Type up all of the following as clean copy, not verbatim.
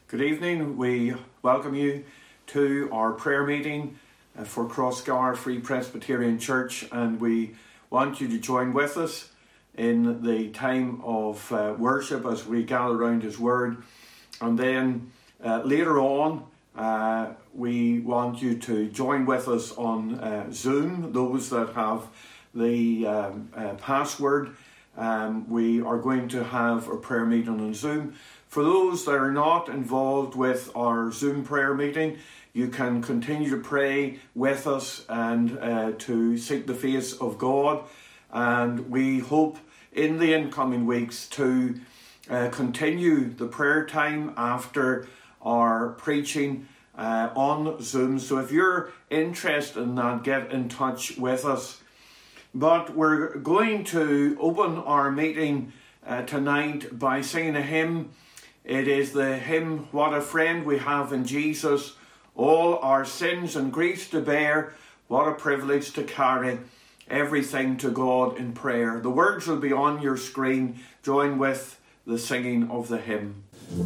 Good evening. We welcome you to our prayer meeting for Crossgar Free Presbyterian Church, and we want you to join with us in the time of worship as we gather around His Word. And then later on, we want you to join with us on Zoom, those that have the password. We are going to have a prayer meeting on Zoom. For those that are not involved with our Zoom prayer meeting, you can continue to pray with us and to seek the face of God. And we hope in the incoming weeks to continue the prayer time after our preaching on Zoom. So if you're interested in that, get in touch with us. But we're going to open our meeting tonight by singing a hymn. It is the hymn, "What a Friend We Have in Jesus, All Our Sins and Griefs to Bear, What a Privilege to Carry Everything to God in Prayer." The words will be on your screen. Join with the singing of the hymn.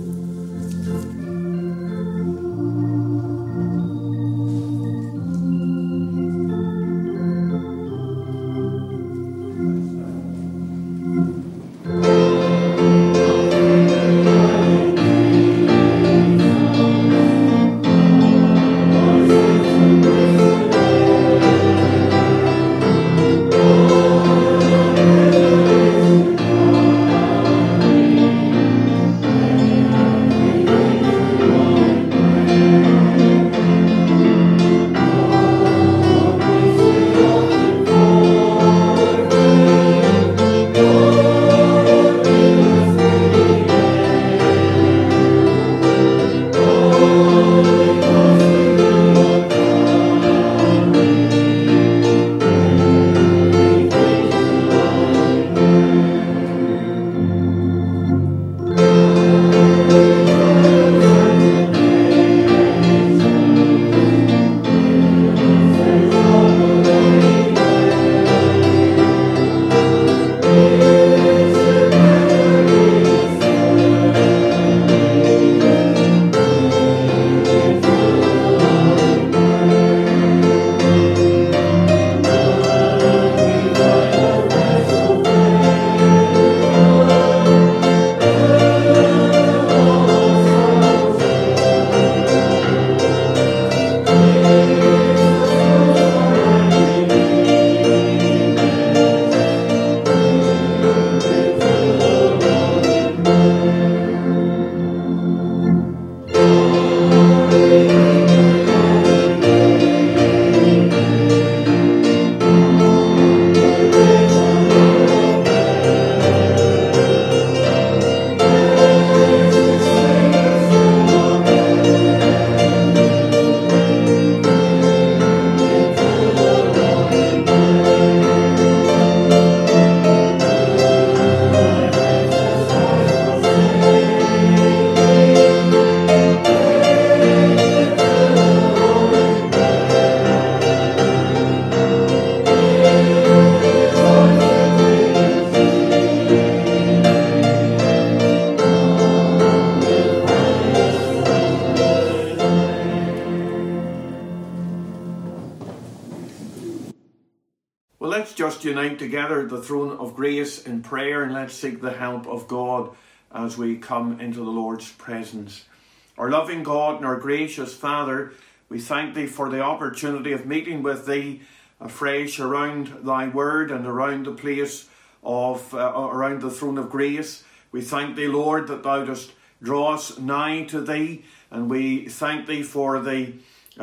Unite together at the throne of grace in prayer, and let's seek the help of God as we come into the Lord's presence. Our loving God and our gracious Father, we thank Thee for the opportunity of meeting with Thee afresh around Thy Word and around the place of around the throne of grace. We thank Thee, Lord, that Thou dost draw us nigh to Thee, and we thank Thee for the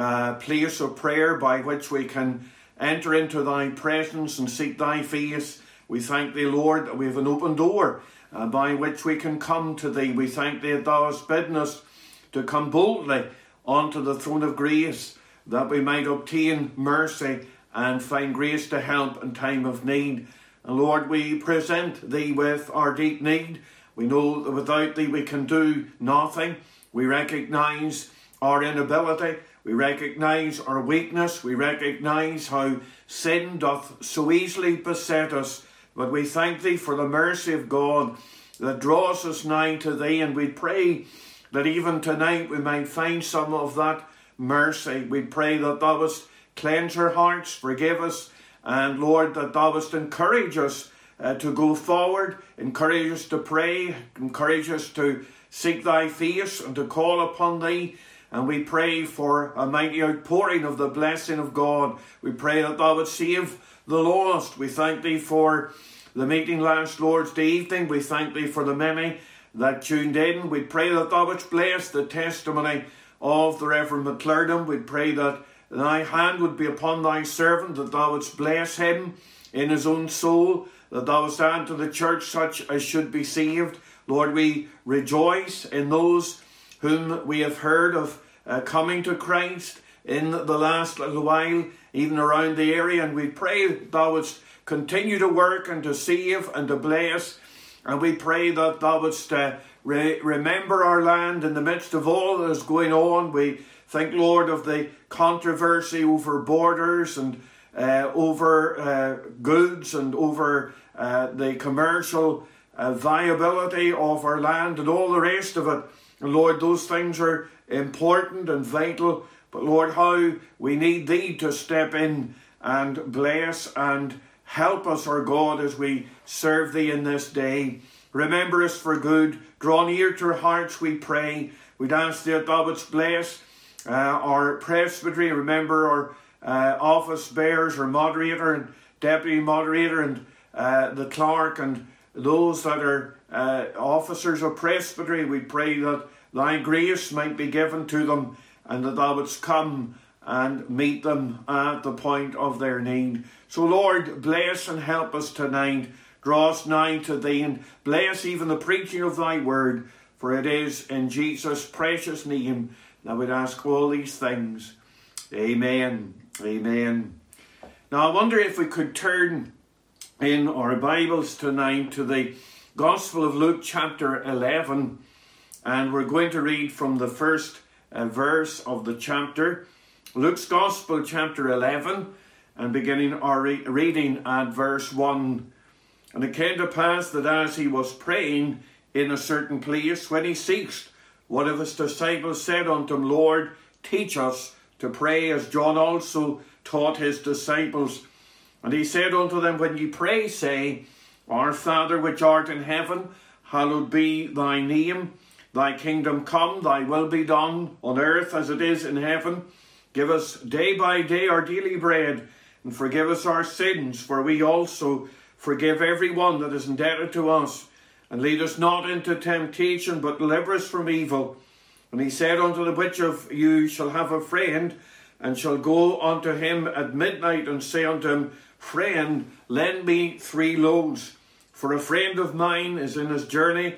place of prayer by which we can enter into Thy presence and seek Thy face. We thank Thee, Lord, that we have an open door by which we can come to Thee. We thank Thee that Thou hast bidden us to come boldly onto the throne of grace, that we might obtain mercy and find grace to help in time of need. And Lord, we present Thee with our deep need. We know that without Thee we can do nothing. We recognise our inability. We recognise our weakness. We recognise how sin doth so easily beset us. But we thank Thee for the mercy of God that draws us nigh to Thee. And we pray that even tonight we might find some of that mercy. We pray that thou wouldst cleanse our hearts, forgive us, and Lord, that thou wouldst encourage us to go forward, encourage us to pray, encourage us to seek thy face and to call upon thee. And we pray for a mighty outpouring of the blessing of God. We pray that thou wouldst save the lost. We thank thee for the meeting last Lord's Day evening. We thank thee for the many that tuned in. We pray that thou wouldst bless the testimony of the Reverend McClurdom. We pray that thy hand would be upon thy servant, that thou wouldst bless him in his own soul, that thou wouldst add to the church such as should be saved. Lord, we rejoice in those whom we have heard of coming to Christ in the last little while, even around the area, and we pray that thou wouldst continue to work and to save and to bless, and we pray that thou wouldst remember our land in the midst of all that is going on. We think, Lord, of the controversy over borders and over goods and over the commercial viability of our land and all the rest of it. And Lord, those things are important and vital, but Lord, how we need thee to step in and bless and help us, our God, as we serve thee in this day. Remember us for good. Draw near to our hearts, we pray. We'd ask thee that thou wouldst bless our presbytery. Remember our office bearers, our moderator and deputy moderator, and the clerk, and those that are officers of presbytery. We pray that thy grace might be given to them, and that thou wouldst come and meet them at the point of their need. So Lord, bless and help us tonight. Draw us nigh to thee, and bless even the preaching of thy word, for it is in Jesus' precious name that we'd ask all these things. Amen. Amen. Now I wonder if we could turn in our Bibles tonight to the Gospel of Luke chapter 11, and we're going to read from the first verse of the chapter. Luke's Gospel chapter 11, and beginning our reading at verse 1. And it came to pass that as he was praying in a certain place, when he ceased, one of his disciples said unto him, Lord, teach us to pray as John also taught his disciples. And he said unto them, when ye pray, say, Our Father which art in heaven, hallowed be thy name. Thy kingdom come, thy will be done, on earth as it is in heaven. Give us day by day our daily bread, and forgive us our sins, for we also forgive every one that is indebted to us. And lead us not into temptation, but deliver us from evil. And he said unto them, which of you shall have a friend, and shall go unto him at midnight, and say unto him, Friend, lend me 3 loaves. For a friend of mine is in his journey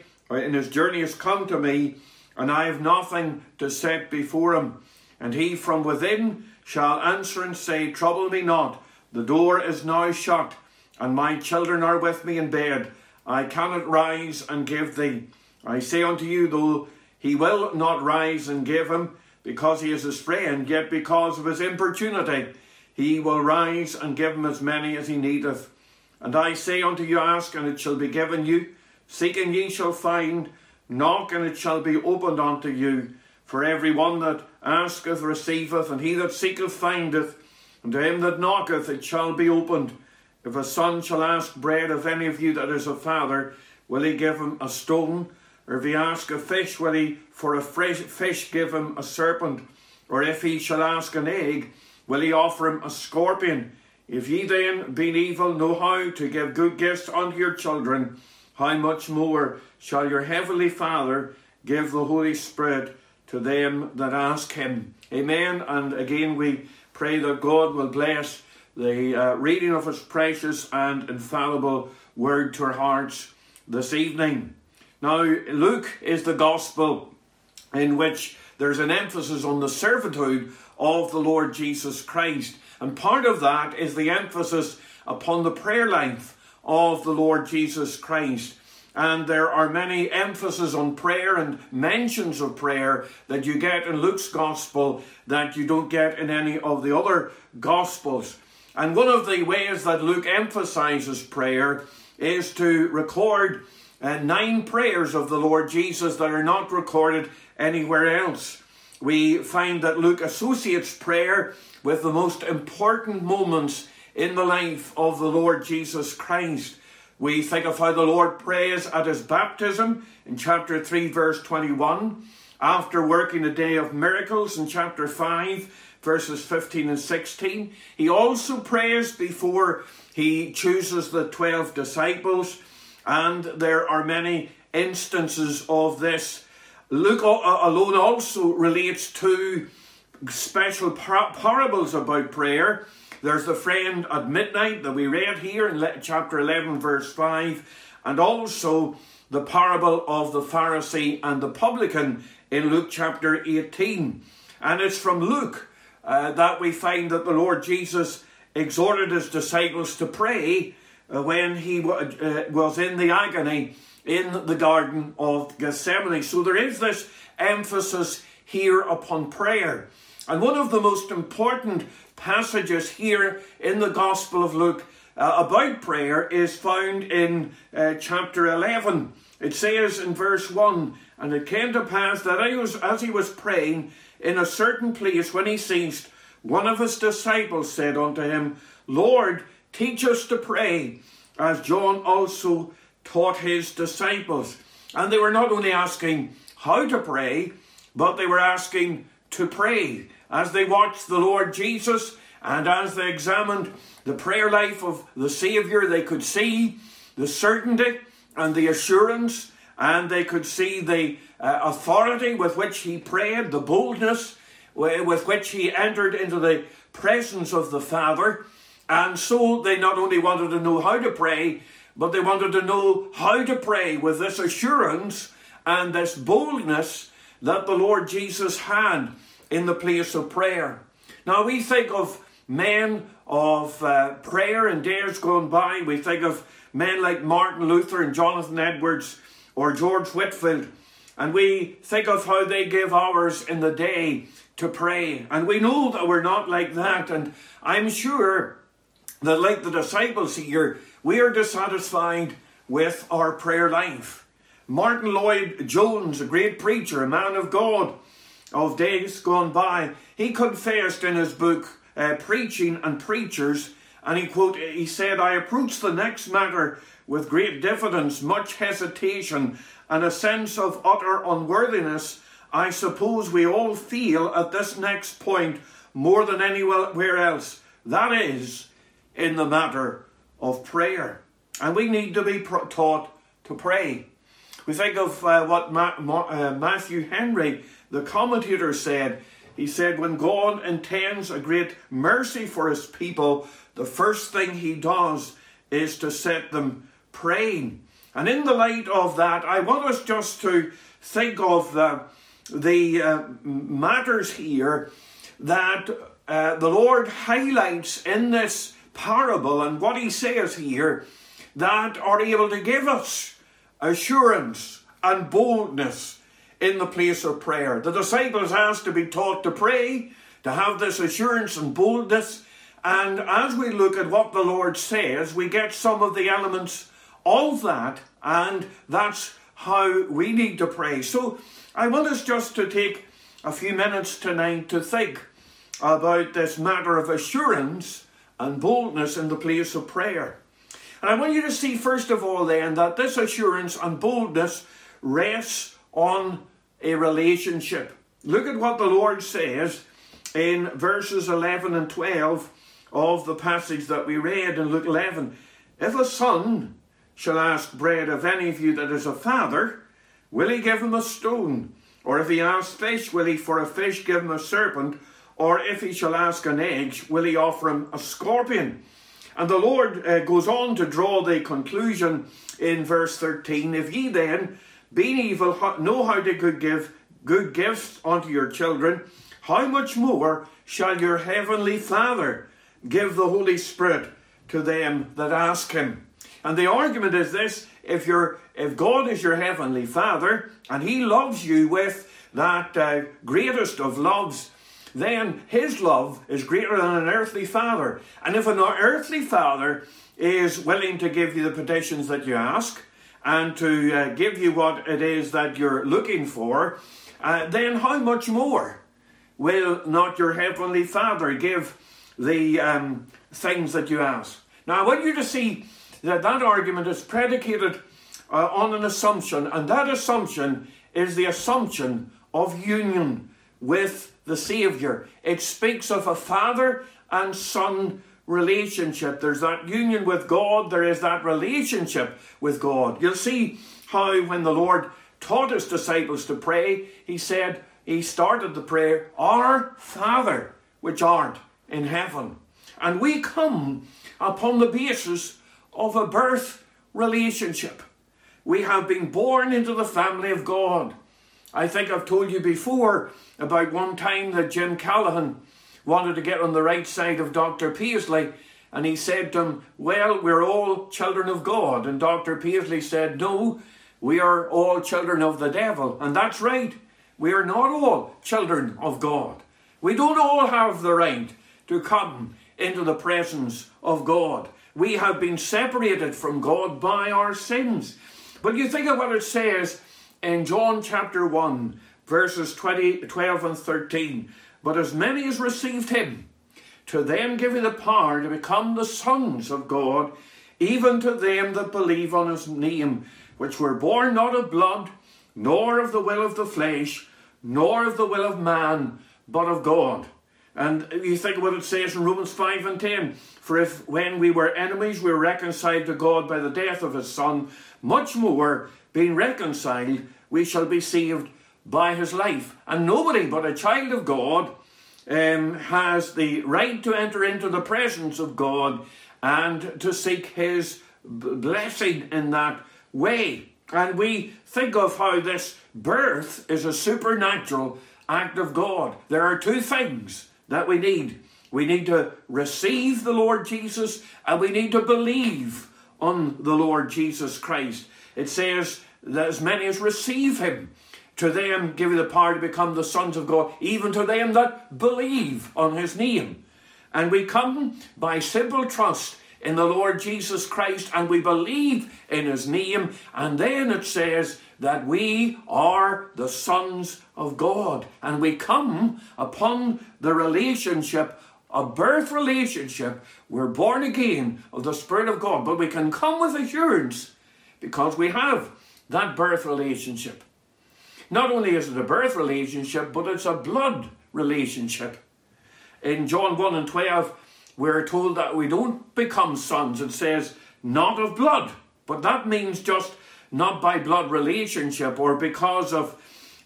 is come to me, and I have nothing to set before him. And he from within shall answer and say, Trouble me not, the door is now shut, and my children are with me in bed. I cannot rise and give thee. I say unto you, though he will not rise and give him, because he is his friend, yet because of his importunity, he will rise and give him as many as he needeth. And I say unto you, ask, and it shall be given you. Seek, and ye shall find. Knock, and it shall be opened unto you. For every one that asketh receiveth, and he that seeketh findeth. And to him that knocketh it shall be opened. If a son shall ask bread of any of you that is a father, will he give him a stone? Or if he ask a fish, will he for a fish give him a serpent? Or if he shall ask an egg, will he offer him a scorpion? If ye then, being evil, know how to give good gifts unto your children, how much more shall your heavenly Father give the Holy Spirit to them that ask him? Amen. And again we pray that God will bless the reading of his precious and infallible word to our hearts this evening. Now, Luke is the gospel in which there's an emphasis on the servanthood of the Lord Jesus Christ. And part of that is the emphasis upon the prayer life of the Lord Jesus Christ. And there are many emphases on prayer and mentions of prayer that you get in Luke's gospel that you don't get in any of the other gospels. And one of the ways that Luke emphasizes prayer is to record 9 prayers of the Lord Jesus that are not recorded anywhere else. We find that Luke associates prayer with the most important moments in the life of the Lord Jesus Christ. We think of how the Lord prays at his baptism in chapter 3 verse 21, after working a day of miracles in chapter 5 verses 15 and 16. He also prays before he chooses the 12 disciples, and there are many instances of this. Luke alone also relates two special parables about prayer. There's the friend at midnight that we read here in chapter 11 verse 5, and also the parable of the Pharisee and the publican in Luke chapter 18. And it's from Luke that we find that the Lord Jesus exhorted his disciples to pray when he was in the agony in the Garden of Gethsemane. So there is this emphasis here upon prayer. And one of the most important passages here in the Gospel of Luke about prayer is found in chapter 11. It says in verse 1, "And it came to pass that as he was praying in a certain place, when he ceased, one of his disciples said unto him, Lord, teach us to pray, as John also taught his disciples." And they were not only asking how to pray, but they were asking to pray. As they watched the Lord Jesus and as they examined the prayer life of the Saviour, they could see the certainty and the assurance, and they could see the authority with which he prayed, the boldness with which he entered into the presence of the Father. And so they not only wanted to know how to pray, but they wanted to know how to pray with this assurance and this boldness that the Lord Jesus had in the place of prayer. Now we think of men of prayer in days gone by. We think of men like Martin Luther and Jonathan Edwards or George Whitefield, and we think of how they gave hours in the day to pray. And we know that we're not like that, and I'm sure that like the disciples here, we are dissatisfied with our prayer life. Martin Lloyd-Jones, a great preacher, a man of God of days gone by, he confessed in his book, Preaching and Preachers, and he said, "I approach the next matter with great diffidence, much hesitation, and a sense of utter unworthiness. I suppose we all feel at this next point more than anywhere else. That is, in the matter of prayer." And we need to be taught to pray. We think of what Matthew Henry, the commentator, said. He said, when God intends a great mercy for his people, the first thing he does is to set them praying. And in the light of that, I want us just to think of the matters here that the Lord highlights in this parable, and what he says here, that are able to give us assurance and boldness in the place of prayer. The disciples asked to be taught to pray, to have this assurance and boldness. And as we look at what the Lord says, we get some of the elements of that, and that's how we need to pray. So I want us just to take a few minutes tonight to think about this matter of assurance and boldness in the place of prayer. And I want you to see, first of all, then, that this assurance and boldness rests on a relationship. Look at what the Lord says in verses 11 and 12 of the passage that we read in Luke 11. "If a son shall ask bread of any of you that is a father, will he give him a stone? Or if he asks fish, will he for a fish give him a serpent? Or if he shall ask an egg, will he offer him a scorpion?" And the Lord goes on to draw the conclusion in verse 13. "If ye then, being evil, know how to give good gifts unto your children, how much more shall your heavenly Father give the Holy Spirit to them that ask him?" And the argument is this: if God is your heavenly Father, and he loves you with that greatest of loves, then his love is greater than an earthly father. And if an earthly father is willing to give you the petitions that you ask, and to give you what it is that you're looking for, then how much more will not your Heavenly Father give the things that you ask? Now, I want you to see that argument is predicated on an assumption, and that assumption is the assumption of union with the Saviour. It speaks of a father and son relationship. There's that union with God. There is that relationship with God. You'll see how when the Lord taught his disciples to pray, he started the prayer, Our Father, which art in heaven. And we come upon the basis of a birth relationship. We have been born into the family of God. I think I've told you before about one time that Jim Callahan wanted to get on the right side of Dr. Paisley, and he said to him, well, we're all children of God. And Dr. Paisley said, no, we are all children of the devil. And that's right. We are not all children of God. We don't all have the right to come into the presence of God. We have been separated from God by our sins. But you think of what it says in John chapter 1, verses 12 and 13. But as many as received him, to them give he the power to become the sons of God, even to them that believe on his name, which were born not of blood, nor of the will of the flesh, nor of the will of man, but of God. And you think of what it says in Romans 5 and 10. For if when we were enemies, we were reconciled to God by the death of his Son, much more, being reconciled, we shall be saved by his life. And nobody but a child of God has the right to enter into the presence of God and to seek his blessing in that way. And we think of how this birth is a supernatural act of God. There are two things that we need. We need to receive the Lord Jesus, and we need to believe on the Lord Jesus Christ. It says that as many as receive him, to them give you the power to become the sons of God, even to them that believe on his name. And we come by simple trust in the Lord Jesus Christ, and we believe in his name. And then it says that we are the sons of God. And we come upon the relationship, a birth relationship. We're born again of the Spirit of God. But we can come with assurance because we have that birth relationship. Not only is it a birth relationship, but it's a blood relationship. In John 1 and 12, we're told that we don't become sons. It says, not of blood. But that means just not by blood relationship or because of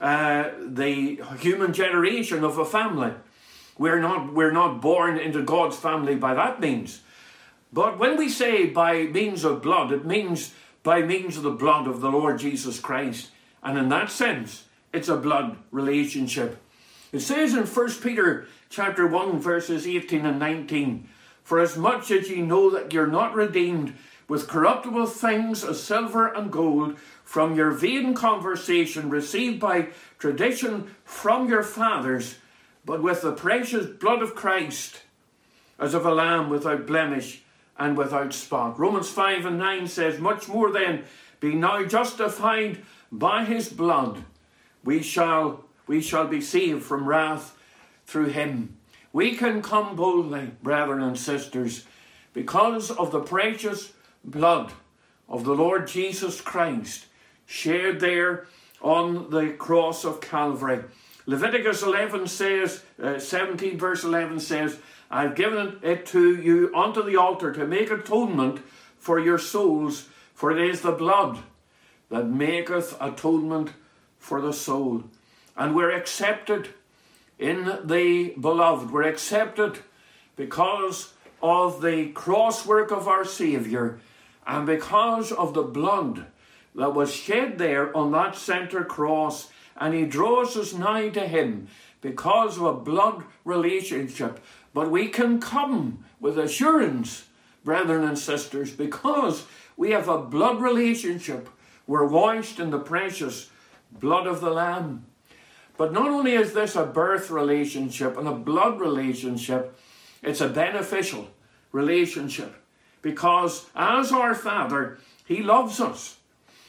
the human generation of a family. We're not born into God's family by that means. But when we say by means of blood, it means by means of the blood of the Lord Jesus Christ. And in that sense, it's a blood relationship. It says in 1 Peter chapter 1, verses 18 and 19, For as much as ye know that you're not redeemed with corruptible things as silver and gold from your vain conversation received by tradition from your fathers, but with the precious blood of Christ, as of a lamb without blemish and without spot. Romans 5 and 9 says, Much more then, being now justified by his blood, we shall be saved from wrath through him. We can come boldly, brethren and sisters, because of the precious blood of the Lord Jesus Christ shed there on the cross of Calvary. Leviticus 11 says, 17 verse 11 says, I've given it to you unto the altar to make atonement for your souls, for it is the blood that maketh atonement for the soul. And we're accepted in the beloved. We're accepted because of the cross work of our Saviour and because of the blood that was shed there on that centre cross. And he draws us nigh to him because of a blood relationship. But we can come with assurance, brethren and sisters, because we have a blood relationship. We're washed in the precious blood of the Lamb. But not only is this a birth relationship and a blood relationship, it's a beneficial relationship. Because as our Father, he loves us.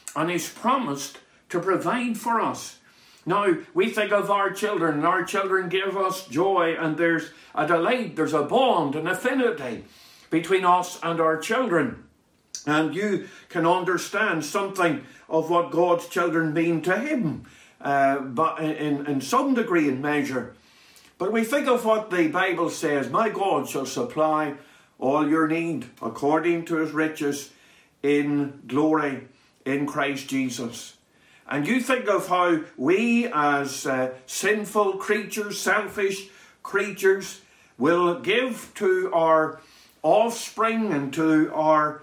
and He's promised to provide for us. Now, we think of our children, and our children give us joy, and there's a delight, there's a bond, an affinity between us and our children. And you can understand something of what God's children mean to Him, but in some degree and measure. But we think of what the Bible says, my God shall supply all your need according to His riches in glory in Christ Jesus. And you think of how we as sinful creatures, selfish creatures, will give to our offspring and to our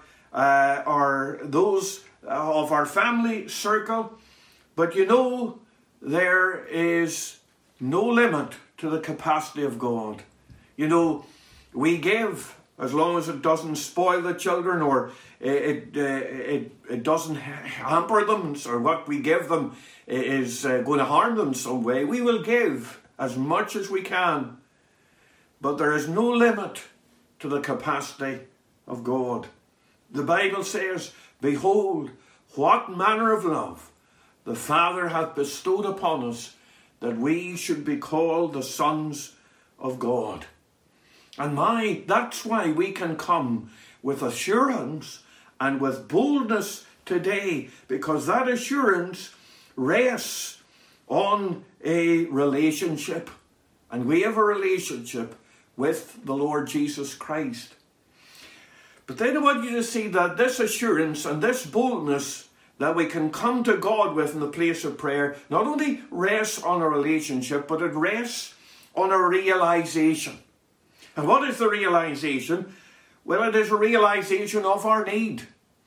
those of our family circle. But you know, there is no limit to the capacity of God. You know, we give as long as it doesn't spoil the children, or it doesn't hamper them, or what we give them is going to harm them in some way. We will give as much as we can. But there is no limit to the capacity of God. The Bible says, behold, what manner of love the Father hath bestowed upon us, that we should be called the sons of God. And that's why we can come with assurance and with boldness today, because that assurance rests on a relationship. And we have a relationship with the Lord Jesus Christ. But then I want you to see that this assurance and this boldness that we can come to God with in the place of prayer not only rests on a relationship, but it rests on a realization. And what is the realization? Well, it is a realization of our need.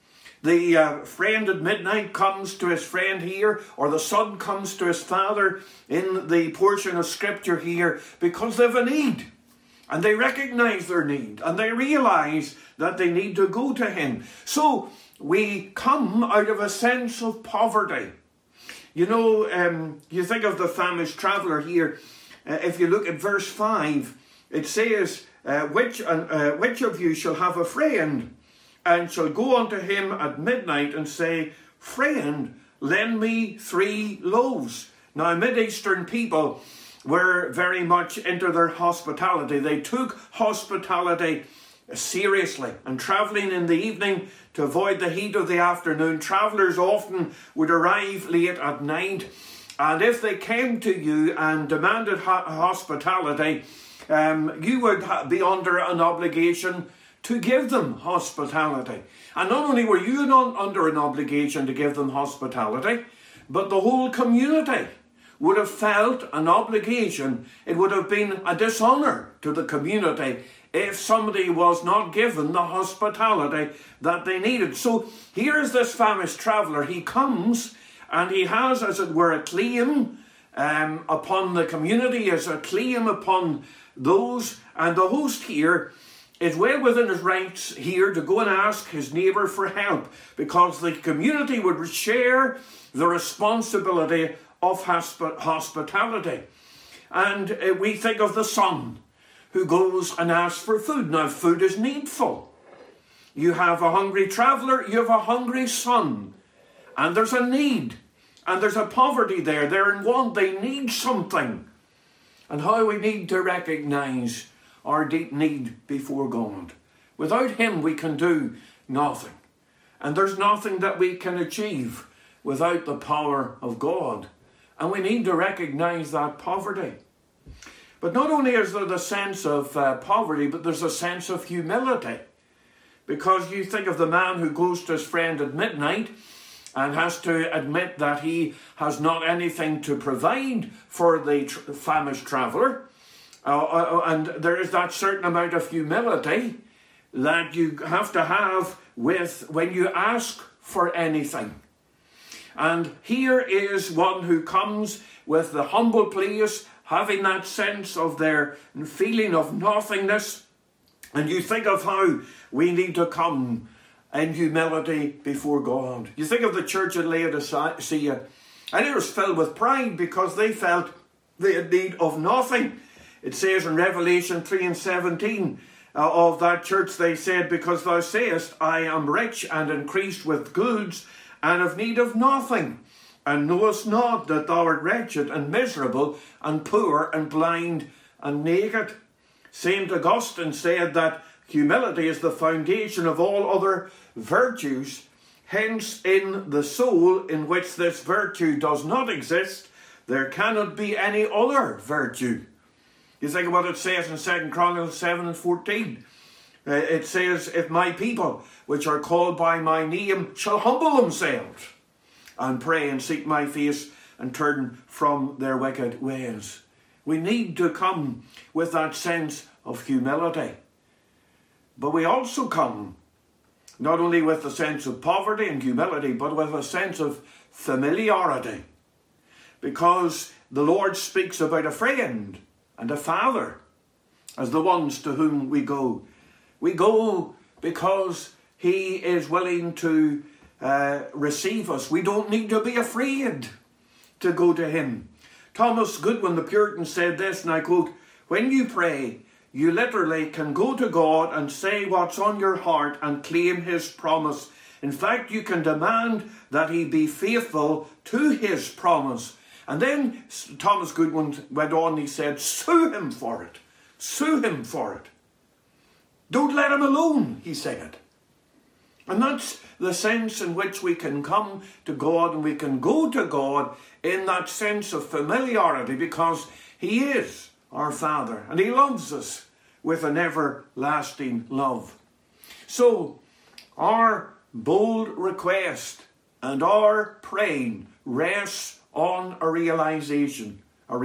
The friend at midnight comes to his friend here, or the son comes to his father in the portion of Scripture here, because they have a need. And they recognize their need, and they realize that they need to go to Him. So we come out of a sense of poverty. You know, you think of the famished traveller here. If you look at verse 5, it says, which of you shall have a friend, and shall go unto him at midnight and say, Friend, lend me 3 loaves. Now, Mid-Eastern people were very much into their hospitality. They took hospitality seriously. And travelling in the evening to avoid the heat of the afternoon, travellers often would arrive late at night. And if they came to you and demanded hospitality, you would be under an obligation to give them hospitality. And not only were you under an obligation to give them hospitality, but the whole community would have felt an obligation. It would have been a dishonour to the community if somebody was not given the hospitality that they needed. So here is this famished traveller. He comes and he has, as it were, a claim upon the community, as a claim upon those. And the host here is well within his rights here to go and ask his neighbour for help, because the community would share the responsibility of hospitality. And we think of the son who goes and asks for food. Now, food is needful. You have a hungry traveller, you have a hungry son, and there's a need, and there's a poverty there. They're in want, they need something. And how we need to recognise our deep need before God. Without Him we can do nothing. And there's nothing that we can achieve without the power of God. And we need to recognise that poverty. But not only is there the sense of poverty, but there's a sense of humility. Because you think of the man who goes to his friend at midnight and has to admit that he has not anything to provide for the famished traveller. And there is that certain amount of humility that you have to have when you ask for anything. And here is one who comes with the humble place, having that sense of their feeling of nothingness. And you think of how we need to come in humility before God. You think of the church at Laodicea, and it was filled with pride because they felt they had need of nothing. It says in Revelation 3:17 of that church, they said, Because thou sayest, I am rich and increased with goods, and have need of nothing, and knowest not that thou art wretched and miserable and poor and blind and naked. St. Augustine said that humility is the foundation of all other virtues. Hence, in the soul in which this virtue does not exist, there cannot be any other virtue. You think of what it says in 2 Chronicles 7:14. It says, if my people, which are called by my name, shall humble themselves and pray and seek my face and turn from their wicked ways. We need to come with that sense of humility. But we also come not only with a sense of poverty and humility, but with a sense of familiarity. Because the Lord speaks about a friend and a father as the ones to whom we go. We go because he is willing to receive us. We don't need to be afraid to go to him. Thomas Goodwin, the Puritan, said this, and I quote, when you pray, you literally can go to God and say what's on your heart and claim his promise. In fact, you can demand that he be faithful to his promise. And then Thomas Goodwin went on, he said, sue him for it. Sue him for it. Don't let him alone, he said. And that's the sense in which we can come to God and we can go to God in that sense of familiarity, because he is our Father and he loves us with an everlasting love. So our bold request and our praying rests on a realization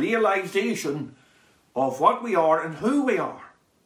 of what we are and who we are.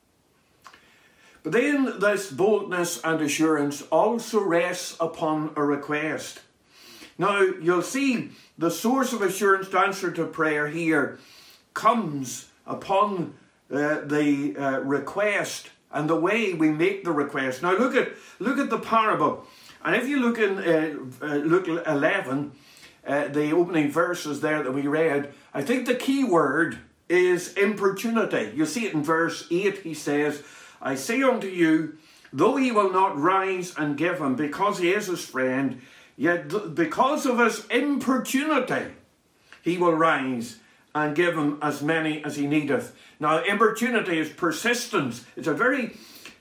But then this boldness and assurance also rests upon a request. Now, you'll see the source of assurance to answer to prayer here comes upon the request and the way we make the request. Now, look at the parable. And if you look in Luke 11, the opening verses there that we read, I think the key word is importunity. You see it in verse 8, he says, I say unto you, though he will not rise and give him, because he is his friend, yet because of his importunity, he will rise and give him as many as he needeth. Now, importunity is persistence. It's a very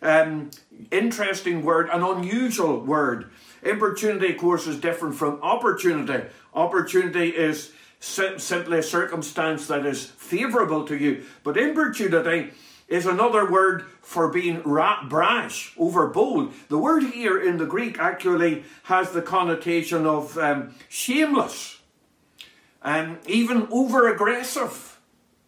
interesting word, an unusual word. Importunity, of course, is different from opportunity. Opportunity is simply a circumstance that is favourable to you. But importunity is another word for being brash, overbold. The word here in the Greek actually has the connotation of shameless and even over-aggressive.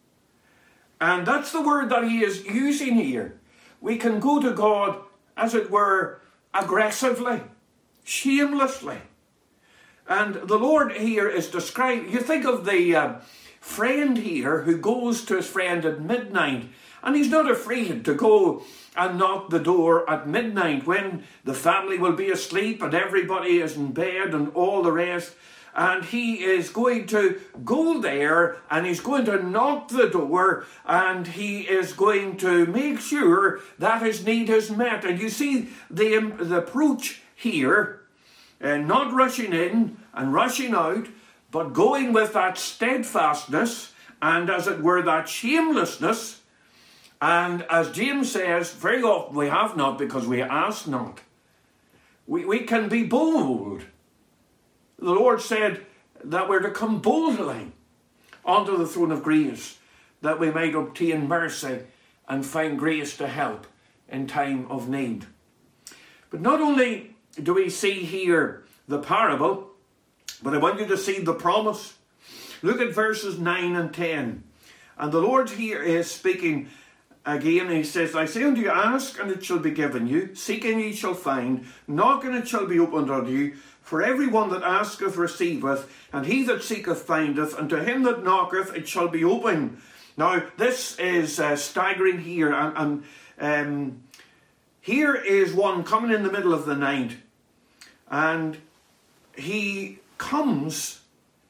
And that's the word that he is using here. We can go to God, as it were, aggressively, shamelessly. And the Lord here is described. You think of the friend here who goes to his friend at midnight, and he's not afraid to go and knock the door at midnight when the family will be asleep and everybody is in bed and all the rest. And he is going to go there and he's going to knock the door and he is going to make sure that his need is met. And you see the approach here, not rushing in and rushing out, but going with that steadfastness and, as it were, that shamelessness. And as James says, very often we have not because we ask not. We can be bold. The Lord said that we're to come boldly onto the throne of grace, that we might obtain mercy and find grace to help in time of need. But not only do we see here the parable, but I want you to see the promise. Look at verses 9 and 10. And the Lord here is speaking again. He says, I say unto you, ask and it shall be given you, seek and ye shall find, knock and it shall be opened unto you. For every one that asketh receiveth, and he that seeketh findeth, and to him that knocketh it shall be opened. Now this is staggering here, and here is one coming in the middle of the night, and he comes.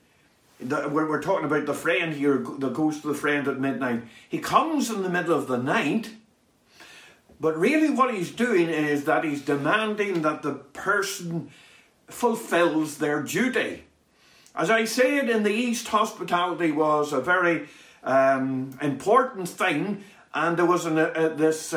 We're talking about the friend here that goes to the friend at midnight. He comes in the middle of the night, but really what he's doing is that he's demanding that the person fulfills their duty. As I said, in the East, hospitality was a very important thing, and there was this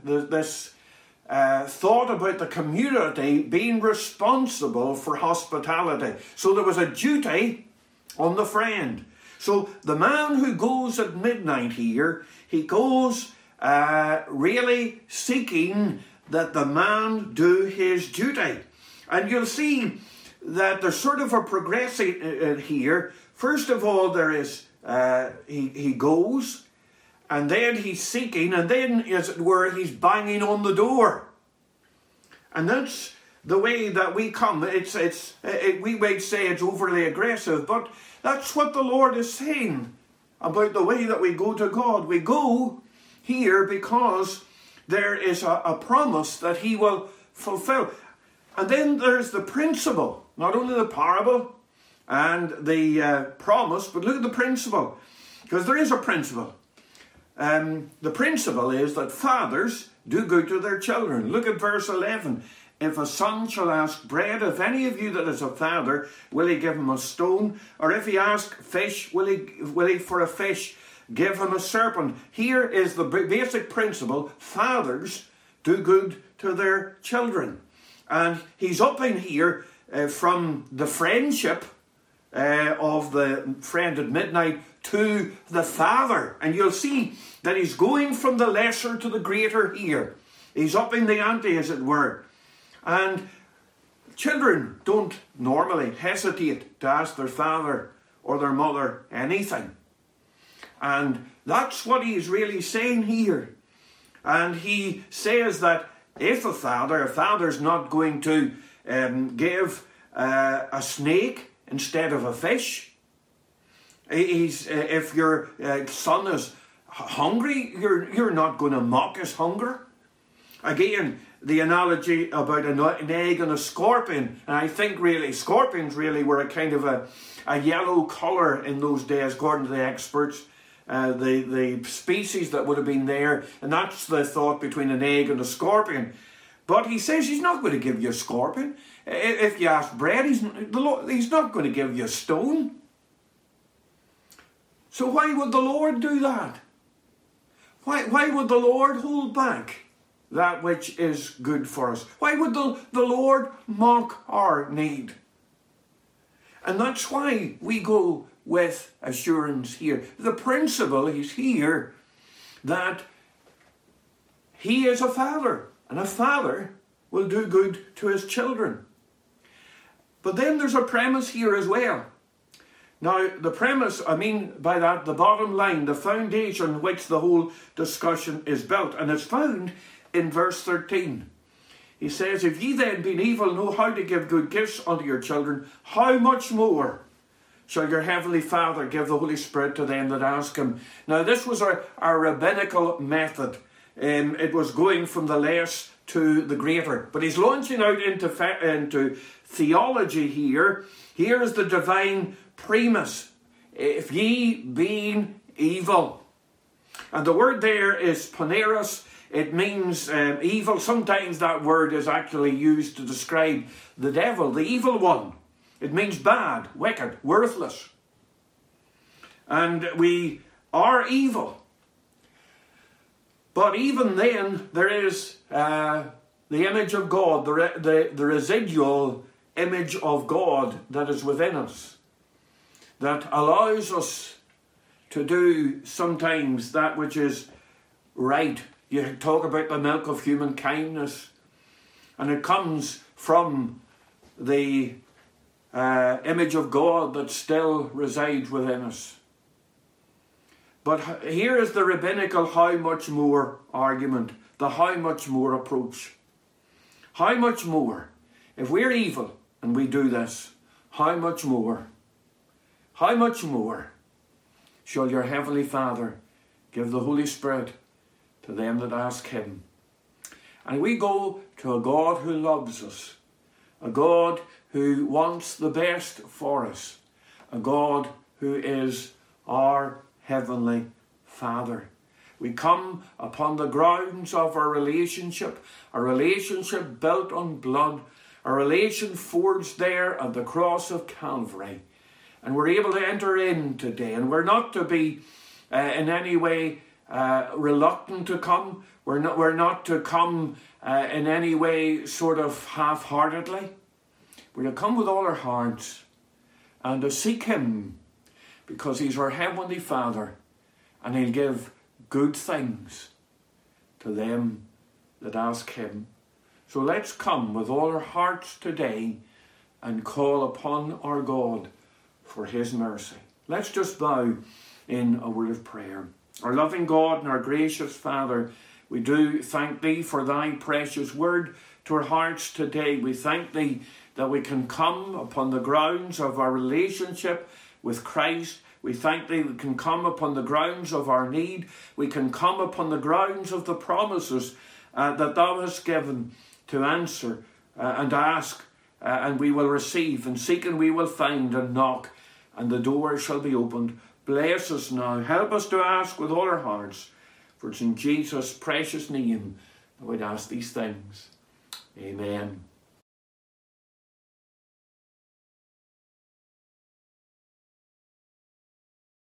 thought about the community being responsible for hospitality. So there was a duty on the friend. So the man who goes at midnight here, he goes really seeking that the man do his duty. And you'll see that there's sort of a progression here. First of all, there is, he goes, and then he's seeking, and then, as it were, he's banging on the door. And that's the way that we come. We might say it's overly aggressive, but that's what the Lord is saying about the way that we go to God. We go here because there is a promise that he will fulfill. And then there's the principle, not only the parable and the promise, but look at the principle, because there is a principle. The principle is that fathers do good to their children. Look at verse 11. If a son shall ask bread of any of you that is a father, will he give him a stone? Or if he ask fish, will he for a fish give him a serpent? Here is the basic principle. Fathers do good to their children. And he's up in here from the friendship of the friend at midnight to the father. And you'll see that he's going from the lesser to the greater here. He's up in the ante, as it were. And children don't normally hesitate to ask their father or their mother anything. And that's what he's really saying here. And he says that if a father's not going to give a snake instead of a fish, if your son is hungry, you're not going to mock his hunger. Again, the analogy about an egg and a scorpion, and I think really scorpions really were a kind of a yellow colour in those days, according to the experts. The species that would have been there, and that's the thought between an egg and a scorpion. But he says he's not going to give you a scorpion. If you ask bread, he's not going to give you a stone. So why would the Lord do that? Why would the Lord hold back that which is good for us? Why would the Lord mock our need? And that's why we go with assurance here. The principle is here that he is a father, and a father will do good to his children. But then there's a premise here as well. Now, the premise, I mean by that, the bottom line, the foundation on which the whole discussion is built, and it's found in verse 13. He says, if ye then, being evil, know how to give good gifts unto your children, how much more shall your heavenly Father give the Holy Spirit to them that ask him? Now, this was our rabbinical method. It was going from the less to the greater. But he's launching out into theology here. Here's the divine premise. If ye being evil. And the word there is poneros. It means evil. Sometimes that word is actually used to describe the devil, the evil one. It means bad, wicked, worthless. And we are evil. But even then, there is the image of God, the residual image of God that is within us, that allows us to do sometimes that which is right. You talk about the milk of human kindness, and it comes from the image of God that still resides within us. But here is the rabbinical how much more argument, the how much more approach. How much more? If we're evil and we do this, how much more? How much more shall your heavenly Father give the Holy Spirit to them that ask him? And we go to a God who loves us, a God who wants the best for us, a God who is our Heavenly Father. We come upon the grounds of our relationship built on blood, a relation forged there at the cross of Calvary. And we're able to enter in today. And we're not to be in any way reluctant to come. We're not to come in any way sort of half-heartedly. We're to come with all our hearts and to seek him, because he's our Heavenly Father, and he'll give good things to them that ask him. So let's come with all our hearts today and call upon our God for his mercy. Let's just bow in a word of prayer. Our loving God and our gracious Father, we do thank thee for thy precious word to our hearts today. We thank thee that we can come upon the grounds of our relationship with Christ. We thank thee we can come upon the grounds of our need. We can come upon the grounds of the promises that thou hast given to answer and ask, and we will receive, and seek and we will find, and knock, and the door shall be opened. Bless us now. Help us to ask with all our hearts. For it's in Jesus' precious name that we'd ask these things. Amen.